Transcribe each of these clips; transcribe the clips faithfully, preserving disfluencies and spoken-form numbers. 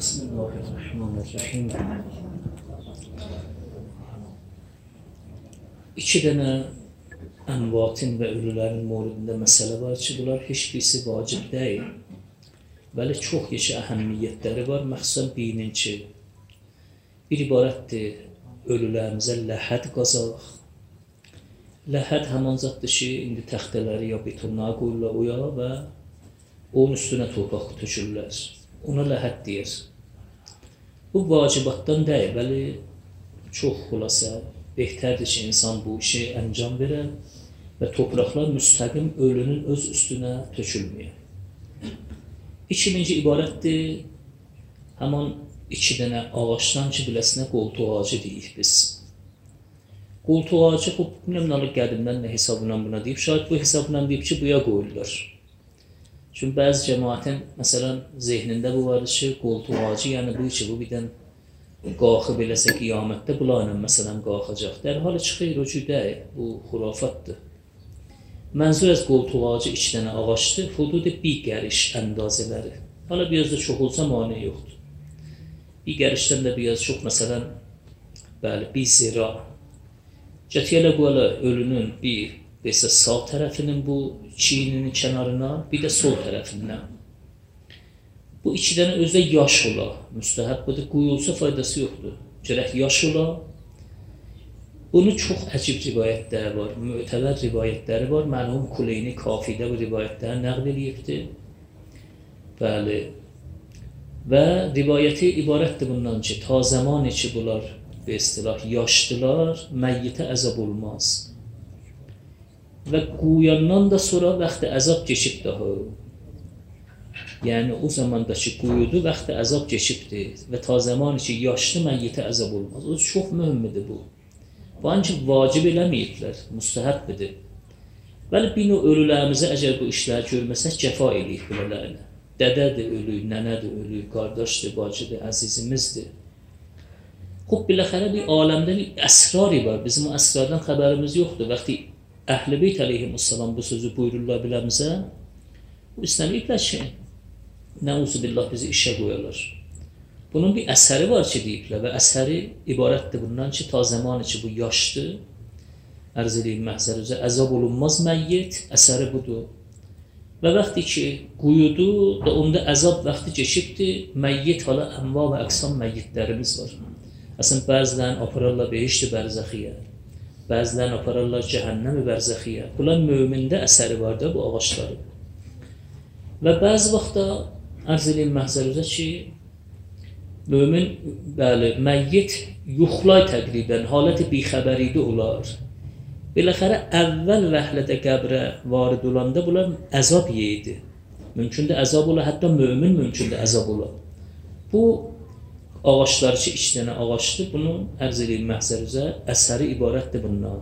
Bismillahirrahmanirrahim. İki dənə əmvatin və ölülərin mövzusunda məsələ var ki, bunlar heç birisi vacib deyil. Bəli, çox yeşə əhəmiyyətləri var. Məxsusən bilinci bir ibarətdir, ölülərimizə ləhəd qazaq. Ləhəd həman zaddır ki, indi təxtələri ya betonlara qoyurlar oya və onun üstünə torpaq tökürlər. Ona ləhəd deyir. Bu vacibatdan deyil, bəli, çox xülasə, behtərdir ki, insan bu işi əncam verər və torpaqlar müstəqim ölünün öz üstünə tökülməyər. İkinci ibarətdir, həman iki dənə ağaçdan ki, biləsinə qoltuq ağacı deyik biz. Qoltuq ağacı, bu, bilməm, qədimdən nə hesabla buna deyib, şayət bu hesabla deyib ki, buya qoyulur. Çünki bəzi cəmaətin, məsələn, zehnində bu vardır ki, qoltuq ağacı, yəni bu ki, bu birdən qalxıb eləsə qiyamətdə bunlarla, məsələn, qalxacaq. Dərhal çıxır, o cür deyil, bu xurafatdır. Mənzur az qoltuq ağacı iki dənə ağaçdır, hududu bir gəriş əndazələri. Hala biraz da çox olsa mane yoxdur. Bir gərişdən də biraz çox, məsələn, bəli, bir zira. Cətiyələ qoyala ölünün bir Mesela sağ tərəfinin bu çiyninin kənarına, bir də sol tərəfindən. Bu iki dənə özdə yaş ola, müstəhəb budur, quyulsa faydası yoxdur. Gərək yaş ola. Bunun çox əcib rivayətləri var, mütəvər rivayətləri var. Mərhum Kuleyni Kafidə bu rivayətləri nəql edibdir. Bəli. Və rivayəti ibarətdir bundan ki, ta zamanı ki, bunlar bir istilah yaşdılar, məyyitə əzab olmaz. Və quyandan da sonra vaxtı əzab keçib daha. Yəni o zamandakı quyudu vaxtı əzab keçibdir və ta zamanı ki, yaşlı məyyitə əzab olmaz. O çox mühümdür bu. Bu ancaq vacib eləməyiblər, müstəhəbbidir. Bəli, bir növ ölülərimizə əgər bu işləri görməsək, cəfa eləyik belələrlə. Dədədir ölü, nənədir ölü, qardaşdır, bacıdır, əzizimizdir. Xub, biləxərə bir aləmdə bir əsrari var. Bizim o əsrardan xəbərimiz yoxdur. Vaxtı Əhl-i Beyt əleyhimussalam bu sözü buyururlar biləmizə, bu istəməyiblər ki, nəuzubillah bizi işə qoyarlar. Bunun bir əsəri var ki, deyiblər və əsəri ibarətdir bundan ki, ta zamanı ki, bu yaşdır, ərz edeyim məhzər üzə, əzab olunmaz məyyit, əsəri budur. Və vaxtı ki, quyudu və onda əzab vaxtı keçibdir, məyyit hala əmva və əqsam məyyitlərimiz var. Əslən, bəzilərin apararlar behişti bərzəxiyyə. Bəzilərini apararlar cəhənnəm-i bərzəxiyyə. Bunlar mömində əsəri var da bu ağaçları. Və bəzi vaxtda ərz edeyim məhzərüzə ki, mömin, bəli, məyyit yuxlay təqribən, haləti bixəbəriydi olar. Biləxərə əvvəl vəhlədə qəbrə varid olanda bunlar əzab yeydi. Mümkündə əzab ola, hətta mömin mümkündə əzab ola. Bu ağaçlar ki, iki dənə ağaçdır, bunun ərz edeyim məhzərüzə əsəri ibarətdir bundan.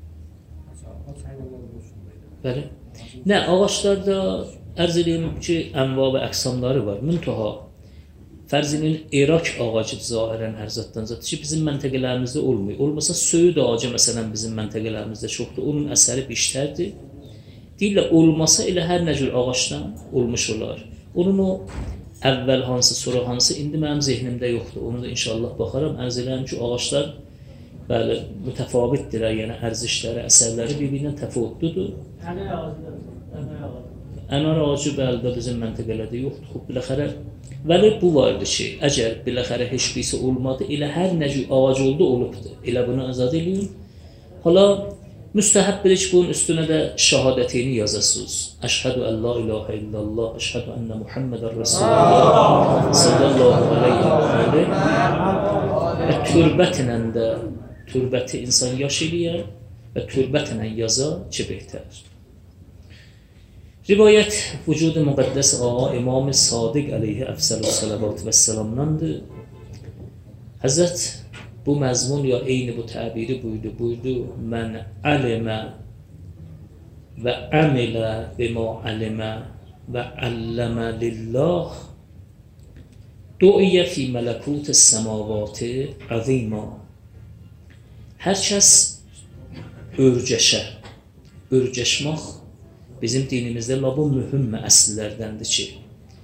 Bəli. Nə, ağaçlarda ərz edeyim ki, ənva və əqsamları var. Müntaha, fərzinin Irak ağacı zahirən hər zaddan zadır ki, bizim məntəqələrimizdə olmuyor. Olmasa söyüd ağacı məsələn bizim məntəqələrimizdə çoxdur, onun əsəri biştərdir. Deyirlər, olmasa elə hər nə cür ağaçdan olmuş olar. Onun o əvvəl hansı, sonra hansı, indi mənim zehnimdə yoxdur. Onu da inşallah baxaram. Ərz edirəm ki, ağaçlar bəli, mütəfavitdirlər, yəni ərzişləri, əsərləri bir-birindən təfavütlüdür. Ənar ağacı. Ənar ağacı bəli də bizim məntəqələrdə yoxdur. Xub, biləxərə, vəli bu vardır ki, əgər biləxərə heç birisi olmadı, elə hər nəcü ağac oldu, olubdur. Elə bunu azad edin. Hala, müstəhəbbidir ki, bunun üstünə də şəhadətini yazasınız. Əşhədü ən la ilahə illallah, əşhədü ənə Muhammedən Rasulullah sallallahu aleyhi və aleyhi və türbətlə də, türbəti insan yaş eləyər və türbətlə yaza ki, behtər. Rivayət vücudu müqəddəs ağa İmam-ı Sadiq aleyhi əfsəlü salavat və səlamdandır. Həzrət bu məzmun ya eyni bu təbiri buydu, buydu, mən əlimə və əmilə bimə əlimə və əlləmə lillah duiyə fi mələkut-i səmavati əzimə. Hər kəs örgəşə, örgəşmək bizim dinimizdə bu mühüm əslilərdəndir ki,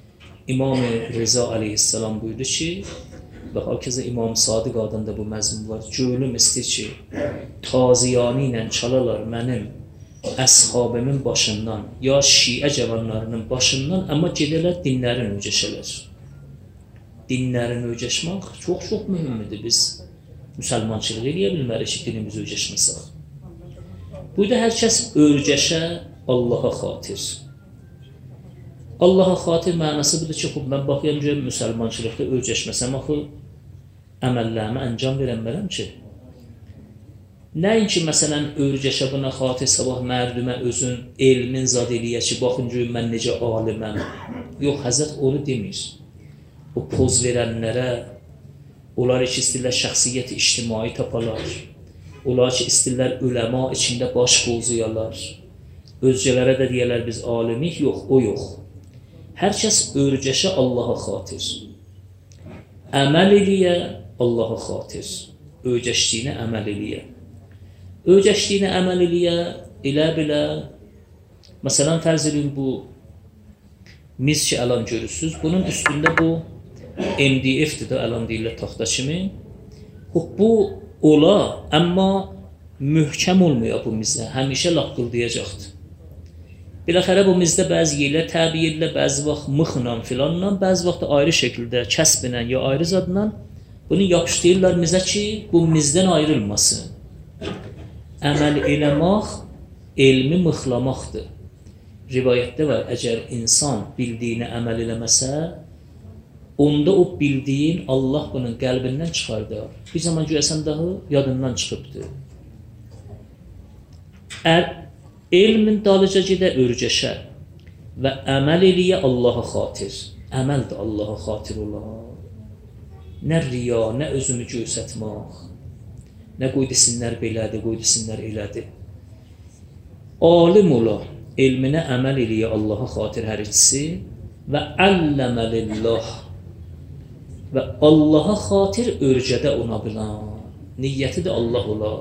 İmam Rıza aleyhisselam buyurdu ki, və hakeza İmam Sadiq adında bu məzmun var. Gönlüm istəyir ki, taziyanı ilə çalalar mənim əshabımın başından, ya şiə cavanlarının başından, amma gedələr dinlərin öcəşələr. Dinlərin öcəşmək çox-çox mühümdür. Biz müsəlmançılıq eləyə bilmərik ki, dinimiz öcəşməsək. Burada hər kəs örgəşə Allaha xatir. Allaha xatir mənası budur ki, xub, mən baxıyam ki, müsəlmançılıqda örgəşməsəm, axı, əməllərimi əncam verənmərəm ki. Nəinki, məsələn, örgəşə buna xatir sabah mərdümə özün elmin zad eləyə ki, baxın ki, mən necə aliməm. Yox, Həzrət onu demir. O poz verənlərə, onlar ki, istəyirlər şəxsiyyəti ictimai tapalar, onlar ki, istəyirlər üləma içində baş qozuyalar, özcələrə də deyərlər biz alimik, yox, o yox. Hər kəs örgəşə Allaha xatir. Əməl eləyə Allaha xatir. Örgəşdiyinə əməl eləyə. Örgəşdiyinə əməl eləyə, elə bilə, məsələn, fərz edin bu miz ki, əlan görürsünüz, bunun üstündə bu M D F-dir də, əlan deyirlər taxta kimi. Bu ola, amma möhkəm olmuyor bu mizə, həmişə laqqıldayacaqdır. Biləxərə bu mizdə bəzi yerlər təbii edilə, bəzi vaxt mıxla filanla, bəzi vaxt ayrı şəkildə kəsbinə ya ayrı zadla bunu yapışdırırlar mizə ki, bu mizdən ayrılmasın. Əməl eləmək, elmi mıxlamaqdır. Rivayətdə var, əgər insan bildiyini əməl eləməsə, onda o bildiyin Allah bunun qəlbindən çıxardar. Bir zaman görəsən daha yadından çıxıbdır. Ər, elmin dalıca gedə örgəşə və əməl eləyə Allaha xatir. Əməl də Allaha xatir olar. Nə riya, nə özünü göstərmək, nə qoy desinlər belədir, qoy desinlər elədir. Alim ola, elminə əməl eləyə Allaha xatir hər ikisi və əlləmə lillah və Allaha xatir örgədə ona bilan. Niyyəti də Allah ola.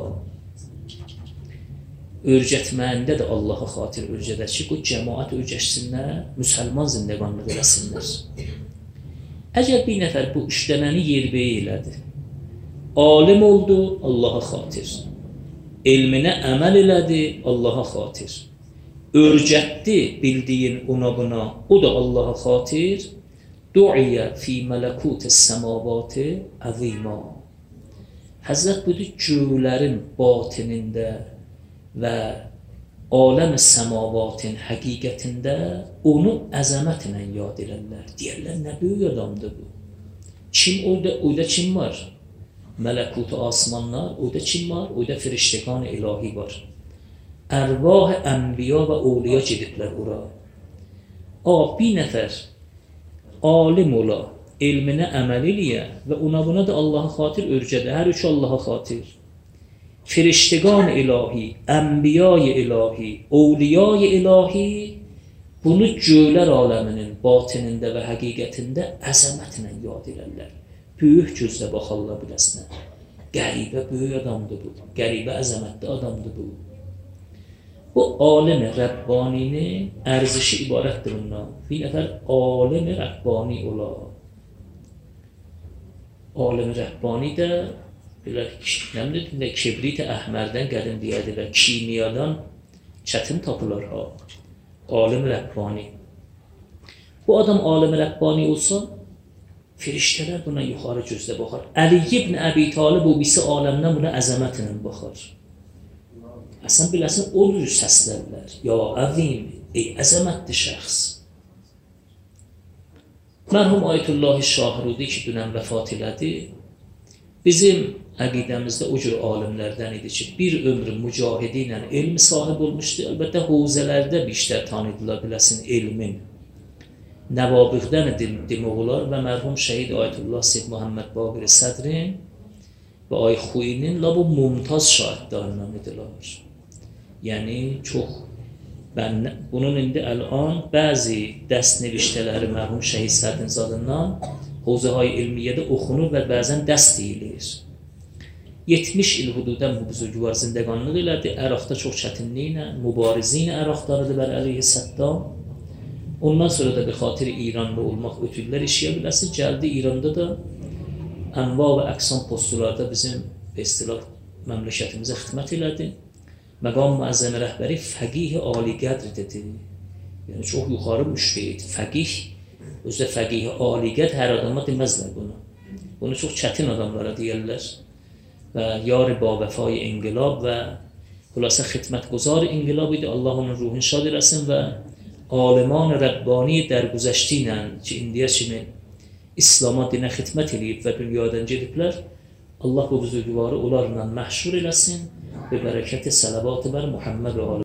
Örgətməyində də Allaha xatir örgədə ki, bu cəmaət örgəşsinlər, müsəlman zindəqanlıq eləsinlər. Əgər bir nəfər bu işlənəni yerbəyə elədi, alim oldu, Allaha xatir. Elminə əməl elədi, Allaha xatir. Örgətdi bildiyin ona buna, o da Allaha xatir. Du'iyə fi mələkutis səmavati əzima. Həzrət budur, göylərin batinində və aləm-i səmavatın həqiqətində onu əzəmətlə yad elərlər. Deyərlər, nə böyük adamdır bu. Kim orada, orada kim var? Mələkut-u asmanlar, orada kim var? Orada firiştəkan ilahi var. Ərvah ənbiya və ovliya gediblər ora. A, bir nəfər alim ola, elminə əməl eləyə və ona buna da Allaha xatir örgədə, hər üç Allaha xatir. Firiştəgan ilahi, ənbiyay ilahi, ovliyay ilahi bunu göylər aləminin batinində və həqiqətində əzəmətlə yad elərlər. Böyük gözlə baxarlar biləsinə. Qəribə böyük adamdır bu, qəribə əzəmətli adamdır bu. Bu alim-i Rəbbaninin ərzişi ibarətdir bundan. Bir nəfər alim-i Rəbbani ola. Alim-i Rəbbani də kibrit-i əhmərdən qədim deyədilər, kimiyadan çətin tapılar ha. Alim Rəbbani. Bu adam alim Rəbbani olsa, firiştələr buna yuxarı gözlə baxar. Əli ibn Əbi Talib o birisi aləmdən buna əzəmətlə baxar. Əsən biləsin, o cür səslərlər. Ya əzim, ey əzəmətli şəxs. Mərhum Ayətullahi Şahirudi ki, dünən vəfat elədi, bizim əqidəmizdə o cür alimlərdən idi ki, bir ömrü mücahidi ilə elmi sahib olmuşdu. Əlbəttə, hovzələrdə biştər tanıdılar biləsin elmin. Nəvabıqdən demək olar və mərhum şəhid Ayətullah Seyyid Muhammed Baqir Sədrin və Ay Xuyinin la bu mumtaz şahidlərindən idilər. Yəni, çox, ben bunun indi əlan bəzi dəst neviştələri mərhum şəhid Sədrin zadından Hovzə-i ilmiyyədə oxunur və bəzən dəst deyilir. yetmiş il hududən bu buzurguvar zindəqanlıq elədi. Əraqda çox çətinliklə, mübarizi ilə əraqdarıdır bər əleyhi səddam. Ondan sonra da bir xatir İranlı olmaq ötürlər işləyə biləsin. Gəldi İranda da ənva və əqsam postlarda bizim istilah məmləkətimizə xidmət elədi. Məqam müəzzəmi rəhbəri fəqih ali qədr dedi. Yəni çox yuxarı müşri idi. Fəqih, özdə fəqih ali qədr hər adama deməzlər bunu. Bunu çox çətin adamlara deyirlər. Və yar ba vəfay inqilab və xülasə xidmətguzar inqilab idi. Allah onun ruhunu şad eləsin və aliman Rəbbani dərgüzəşti ilə ki, indiyə kimi İslam'a dinə xidmət edib və dünyadan gediblər, Allah bu buzurgvarı onlarla məhşur eləsin və bərəkəti sələvatı bər Muhammed və